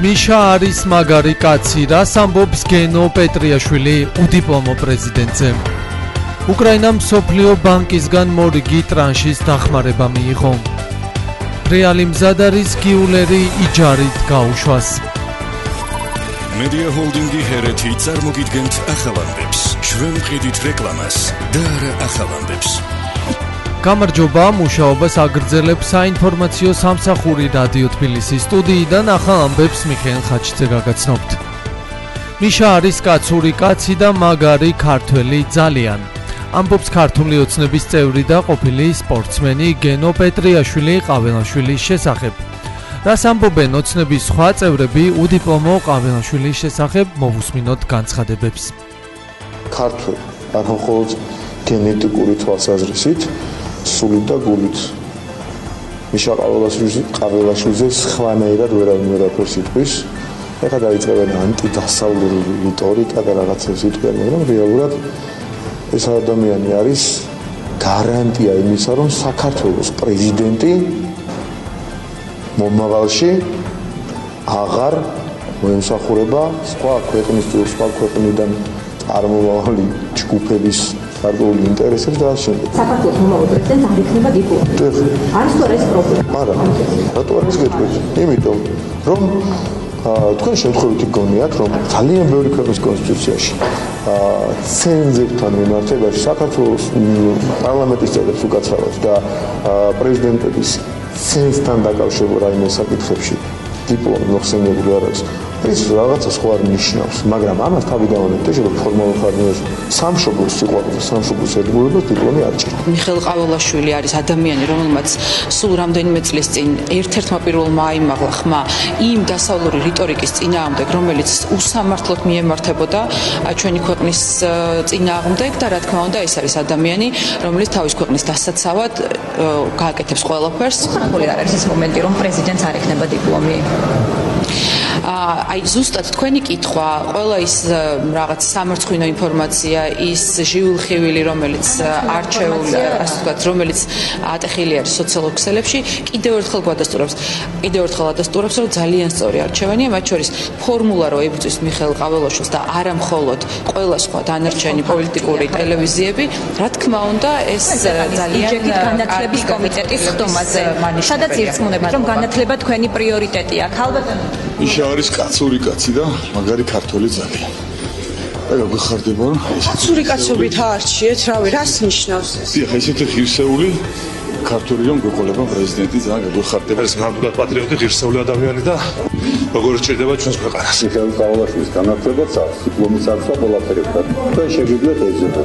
მიშა არის მაგარი კაცი, რას ამბობს გენო პეტრიაშვილი უდიპლომო პრეზიდენტზე. უკრაინამ მსოფლიო ბანკისგან მორიგი ტრანშის დახმარება მიიღო. რეალი მზად არის გიულერი იჯარით გაუშვას. Media Holdingi ჰერეთი წარმოგიდგენთ ახალამდებს. ჩვენ ვყიდით რეკლამას და არა ახალამდებს. გამარჯობა, მუშაობას აგრძელებს საინფორმაციო სამსახური რადიო თბილისის სტუდიიდან ახალამდებს მიხეილ ხაჩიძე გაგაცნობთ. მიშა არის კაცური კაცი და მაგარი ქართველი ძალიან. ამბობს ქართული ოცნების წევრი და ყოფილი სპორტსმენი გენო პეტრიაშვილი ყაველაშვილის შესახებ. რას ამბობენ ოცნების სხვა წევრები უდიპლომო ყაველაშვილის შესახებ, მოვუსმინოთ განცხადებებს. ქართველ არ მხოლოდ გენეტიკური თვალსაზრისით, სულით და გულით. მიშა ყაველაშვილზე სხვანაირად ვერაფერს იტყვის. ეხლა დაიწყებენ ანტიდასავლური რიტორიკა და რაღაცას იტყვიან, მაგრამ რეალურად ეს ადამიანი არის გარანტია იმისა, რომ საქართველოს პრეზიდენტი მომავალში აღარ მოემსახურება სხვა ქვეყნიდან წარმომავალი ჯგუფების გარკვეული ინტერესებს და ასე შემდეგ. საქართველოს მომავალ პრეზიდენტს არ იქნება დიპლომატი. არის თუ არა ეს პრობლემა? არა, რატო არის გეტყვით? იმიტომ რომ თქვენ შემთხვევითი გონიათ, რომ ძალიან ბევრი ქვეყნის კონსტიტუციაში ცენზებთან მიმართებაში საქართველოს პარლამენტის წევრებს უკაცრავად და პრეზიდენტების ცენზთან დაკავშირებულ რაიმე საკითხებში დიპლომი მოხსენიებული არ არის. ეს რაღაცა სხვა არ ნიშნავს, მაგრამ ამას თავიდანვე შეიძლება ფორმალურ ფორმულაში სამშობლოს სიყვარულს, სამშობლოს ერთგულებას დიპლომი არ ჭირდება. მიხეილ ყაველაშვილი არის ადამიანი, რომელმაც სულ რამდენიმე წლის წინ ერთ-ერთმა პირველმა აიმაღლა ხმა იმ დასავლური რიტორიკის წინააღმდეგ, რომელიც უსამართლოდ მიემართებოდა ჩვენი ქვეყნის წინააღმდეგ და რა თქმა უნდა ეს არის ადამიანი, რომელიც თავის ქვეყნის დასაცავად გააკეთებს ყველაფერს. ხალხური არ არის ეს მომენტი, რომ პრეზიდენტს არ ექნება დიპლომი. აი ზუსტად თქვენი კითხვა, ყველა ის რაღაც სამარცხვინო ინფორმაცია, ის ჟიულხივილი, რომელიც არჩეული, ასე ვთქვათ, რომელიც ატეხილი არის სოციალურ ქსელებში, კიდევ ერთხელ ადასტურებს, რომ ძალიან სწორი არჩევანია, მათ შორის ფორმულა რო ებრძვის მიხეილ ყაველაშვილს და არა მხოლოდ ყველა სხვა დანარჩენი პოლიტიკური ტელევიზიები, რა თქმა უნდა, ეს ძალიან განათლების კომიტეტის ხდომაზე, სადაც ირწმუნებთ, რომ განათლება თქვენი პრიორიტეტია. ქალბატონო მიშა არის კაცური კაცი და მაგარი ქართველი ძალიან. აი გიხარდება რომ კაცური კაცობით აარჩიეთ, რავი, რას ნიშნავს ეს? დიახ, ესეთი ღირსეული ქართველი რომ გეყოლება პრეზიდენტი ძალიან გიხარდება. ეს ნამდვილად პატრიოტი ღირსეული ადამიანი და როგორ ჭირდება ჩვენს ქვეყანას. მიხეილ ყაველაშვილის განათლებაც აქვს, დიპლომიც აქვს და ყველაფერი აქვს. თქვენ შეგიძლიათ ეზოდოთ.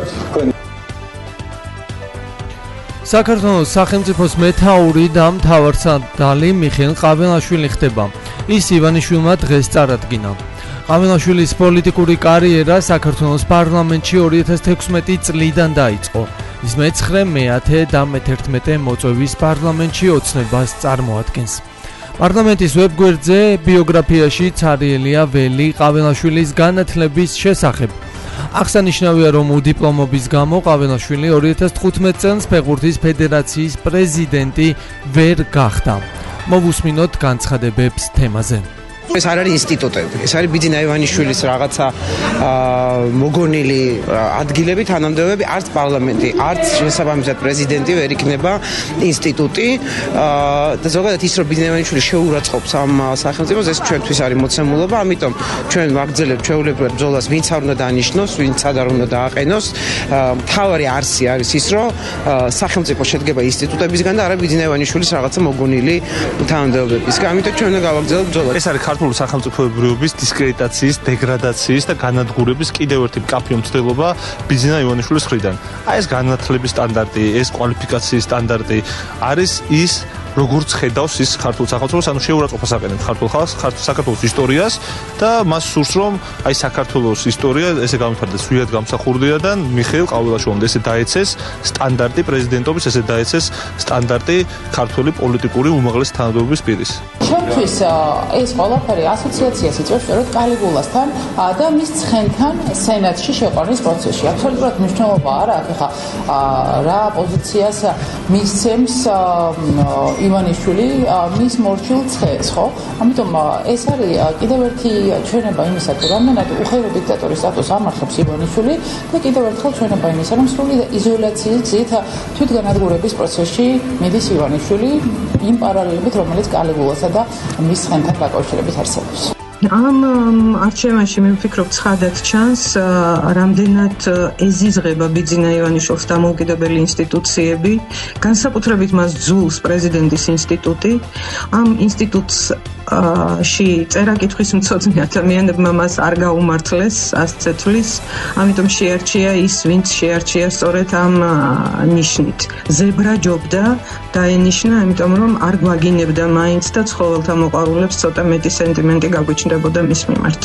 საქართველოს სახელმწიფოს მეთაური და მთავარსარდალი მიხეილ ყაველაშვილი ხდება. ის ივანიშვილმა დღეს წარადგინა. ყაველაშვილის პოლიტიკური კარიერა საქართველოს პარლამენტში 2016 წლიდან დაიწყო. ის მე-9, მე-10 და მე-11 მოწვევის პარლამენტში ოცნებას წარმოადგენს. პარლამენტის ვებგვერდზე ბიოგრაფიაში ცარიელია ველი ყაველაშვილის განათლების შესახებ. აღსანიშნავია, რომ უდიპლომობის გამო ყაველაშვილი 2015 წელს ფეხბურთის ფედერაციის პრეზიდენტი ვერ გახდა. მოვუსმინოთ განცხადებებს თემაზე. ეს არ არის ინსტიტუტები, ეს არის ბიძინა ივანიშვილის რაღაცა მოგონილი ადგილები, თანამდებობები, არც პარლამენტი, არც შესაბამისად პრეზიდენტი ვერ იქნება ინსტიტუტი და ზოგადად ის რომ ბიძინა ივანიშვილი შეურაცხყოფს ამ სახელმწიფოს, ეს ჩვენთვის არის მოცემულობა, ამიტომ ჩვენ ვაგრძელებთ ჩვეულებრივად ბრძოლას, ვინც არ უნდა დანიშნოს, ვინც არ უნდა დააყენოს. მთავარი არსი არის ის, რომ სახელმწიფო შედგება ინსტიტუტებისგან და არა ბიძინა ივანიშვილის რაღაცა მოგონილი თანამდებობებისგან. ამიტომ ჩვენ უნდა გავაგრძელებთ ბრძოლა. ეს არის ქართული სახელმწიფოებრიობის დისკრედიტაციის, დეგრადაციის და განადგურების კიდევ ერთი მკაფიო მცდელობა ბიძინა ივანიშვილის მხრიდან. აი ეს განათლების სტანდარტი, ეს კვალიფიკაციის სტანდარტი არის ის როგორც ხედავს ის ქართულ სახელმწიფოს, ანუ შეურაცხყოფას აყენებს ქართულ ხალხს, საქართველოს ისტორიას და მას სურს რომ აი საქართველოს ისტორია ესე გამიფარდეს სვიად გამსახურდია და მიხეილ ყაველაშვილმა ესე დაეცეს სტანდარტი პრეზიდენტობის, ესე დაეცეს სტანდარტი ქართული პოლიტიკური უმაღლესი თანამდებობის პირის. ჩვენთვის ეს ყველაფერი ასოციაციას იწვევს სწორედ კალიგულასთან და მის ცხენთან სენატში შეყვანის პროცესში. აბსოლუტურად მნიშვნელობა არ აქვს ხა რა პოზიციას მისცემს ივანიშვილი მის მორჩილ ცხეს, ხო? ამიტომ ეს არის კიდევ ერთი ჩვენება იმისა, თუ რამდენად უხერო დიქტატორის სტატუსს ამართლებს ივანიშვილი და კიდევ ერთხელ ჩვენება იმისა, რომ სრული იზოლაციის გზით თვითგანადგურების პროცესში მიდის ივანიშვილი იმ პარალელებით, რომელიც კალიგულასა და მის ცხენთან დაკავშირებით არსებობს. ამ არჩევანში მე ვფიქრობ ცხადად ჩანს რამდენად ეზიზღება ბიძინა ივანიშვილს დამოუკიდებელი ინსტიტუციები, განსაკუთრებით მას ძულს პრეზიდენტის ინსტიტუტი. ამ ინსტიტუტში წერა-კითხვის მცოდნე ადამიანებმა მას არ გაუმართლეს, ასე თვლის, ამიტომ შეარჩია ის, ვინც შეარჩია სწორედ ამ ნიშნით. ზებრა ჯობდა დაენიშნა, ამიტომ რომ არ გვაგინებდა მაინც და ცხოველთა მოყვარულებს ცოტა მეტი სენტიმენტი გაგვიჩნდებოდა მის მიმართ.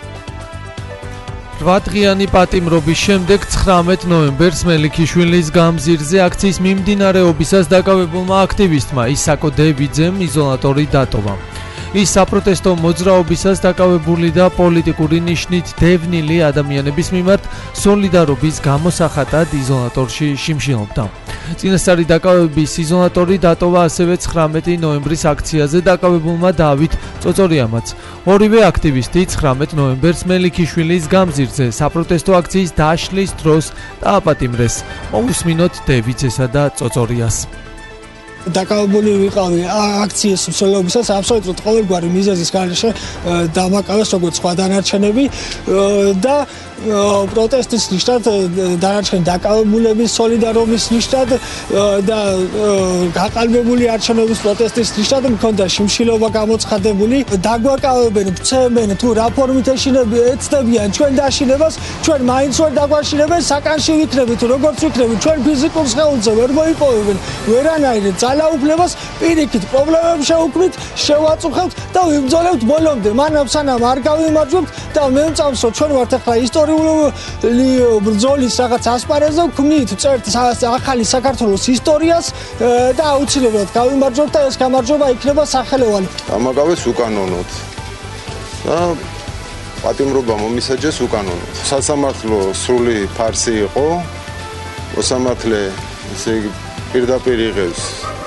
8 დღიანი პატიმრობის შემდეგ 19 ნოემბერს მელიქიშვილის გამზირზე აქციის მიმდინარეობისას დაკავებულმა აქტივისტმა ისაკო დევიძემ იზოლატორი დატოვა. ის საპროტესტო მოძრაობისას დაკავებული და პოლიტიკური ნიშნით დევნილი ადამიანების მიმართ სოლიდარობის გამოსახატად იზოლატორში შიმშილობდა. წინასწარი დაკავების იზოლატორი დატოვა ასევე 19 ნოემბრის აქციაზე დაკავებულმა დავით წოწორიამაც. ორივე აქტივისტი 19 ნოემბერს მელიქიშვილის გამზირზე საპროტესტო აქციის დაშლის დროს დააპატიმრეს. მოусმინოთ დევიძესა და წოწორიას. დაკავებული ვიყავი აქციის მსვლელობისას აბსოლუტურად ყოველგვარი მიზეზის გარეშე დამაკავეს როგორც სხვა დანარჩენები და პროტესტის ნიშნად დანარჩენი დაკავებულების სოლიდარობის ნიშნად და გაყალბებული არჩევნების პროტესტის ნიშნად მქონდა შიმშილობა გამოცხადებული. დაგვაკავებენ, ვცემენ თუ რაფორმით ეცდებიან ჩვენ დაშინებას, ჩვენ მაინც ვერ დაგვაშინებენ, საკანში ვიქნებით, როგორც ვიქნებით, ჩვენ ფიზიკურ სხეულზე ვერ მოიპოვებენ ვერანაირ ძალაუფლებას, პირიქით პრობლემებს შევუქმნით, შევაწუხებთ და ვიბრძოლებთ ბოლომდე. მანამ სანამ არ გავიმარჯვებთ და მე მწამსო ჩვენ ვართ ახლა ისტორიული ბრძოლის რაღაც ასპარეზზე, ვქმნით, წერთ ახალი საქართველოს ისტორიას და აუცილებლად გავიმარჯვებთ და ეს გამარჯვება იქნება სახელოვანი. ამაგავეს უკანონოდ და პატიმრობა მომისაჯეს უკანონოდ. სასამართლო სრული ფარსი იყო, მოსამართლე ესე იგი პირდაპირ იღებს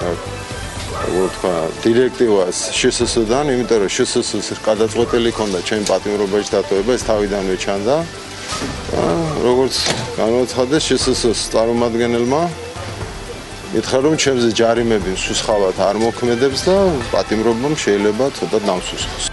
დირექტივას შსს-დან, იმიტომ რომ შსს-ს გადაწყვეტილი ჰქონდა ჩემი პატიმრობაში დატოვება, ეს თავიდანვე ჩანდა. როგორც განაცხადეს შსს-ს წარმომადგენელმა, ითხრა რომ ჩემზე ჯარიმები მსუსხავად არ მოქმედებს და პატიმრობამ შეიძლება ცოტა დამსუსხოს.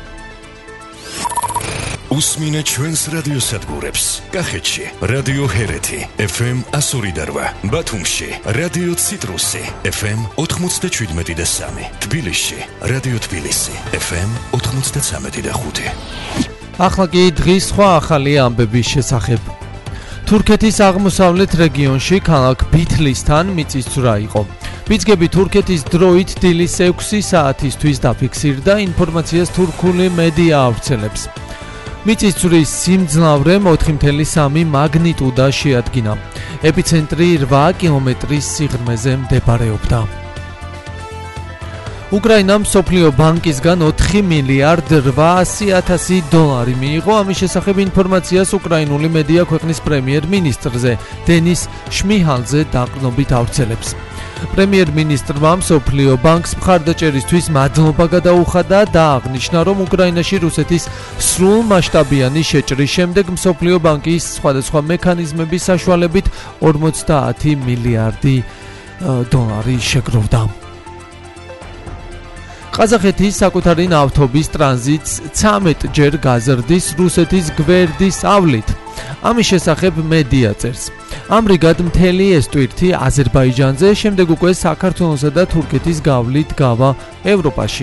უსმინე ჩვენს რადიოსადგურებს. კახეთში რადიო ჰერეთი FM 102.8, ბათუმში რადიო ციტრუსი FM 97.3, თბილისში რადიო თბილისი FM 93.5. ახლა კი დღის სხვა ახალი ამბების შესახებ. თურქეთის აღმოსავლეთ რეგიონში ქალაქ ბითლისთან მიწისძვრა იყო. ბიძგები თურქეთის დროით დილის 6 საათისთვის დაფიქსირდა, ინფორმაციას თურქული მედია ავრცელებს. მიწისძვრის სიმძლავრე 4.3 მაგნიტუდა შეადგინა. ეპიცენტრი 8 კილომეტრის სიღრმეზე მდებარეობდა. უკრაინამ მსოფლიო ბანკისგან 4 მილიარდ 800.000 დოლარი მიიღო. ამის შესახებ ინფორმაციას უკრაინული მედია ქვეყნის პრემიერ-მინისტრზე დენის შმიჰალზე დაყრდნობით ავრცელებს. პრემიერ-მინისტრმა მსოფლიო ბანკს მხარდაჭერისთვის მადლობა გადაუხადა და აღნიშნა, რომ უკრაინაში რუსეთის სრულმასშტაბიანი შეჭრის შემდეგ მსოფლიო ბანკის სხვადასხვა მექანიზმების საშუალებით 50 მილიარდი დოლარი შეგროვდა. ყაზახეთის საკუთარი ნავთობის ტრანზიტს 13 ჯერ გაზრდის რუსეთის გვერდის ავლით. ამის შესახებ მედია წერს. ამრიგად მთელი ეს ტვირთი აზერბაიჯანზე, შემდეგ უკვე საქართველოსა და თურქეთის გავლით გავა ევროპაში.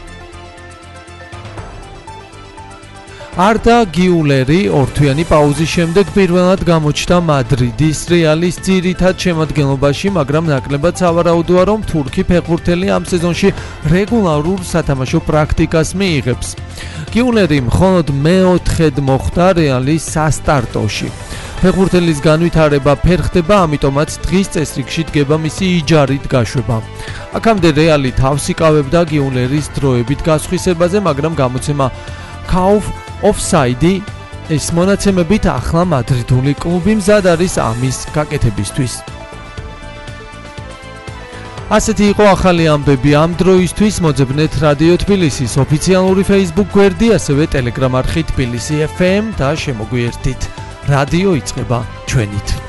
არდა გიულერი ორთვიანი პაუზის შემდეგ პირველად გამოჩნდა მადრიდის რეალის ძირითად შემადგენლობაში, მაგრამ ნაკლებად სავარაუდოა, რომ თურქი ფეხბურთელი ამ სეზონში რეგულარულ სათამაშო პრაქტიკას მიიღებს. გიულერი მხოლოდ მეოთხედ მოხვდა რეალის სასტარტოში. ფეხბურთელის განვითარება ფერხდება, ამიტომაც დღის წესრიგში დგება მისი იჯარით გაშვება. აქამდე რეალი თავს იკავებდა გიულერის დროებით გასხვისებაზე, მაგრამ გამოცემა Kauf Offside ეს მონაცემებით ახლა მადრიდული კლუბი მზად არის ამის გაკეთებისთვის. ასეთი იყო ახალი ამბები ამ დროისთვის. მოძებნეთ რადიო თბილისის ოფიციალური Facebook გვერდი, ასევე Telegram არხი თბილისი FM და შემოგვიერთდით. რადიო იწყება ჩვენით.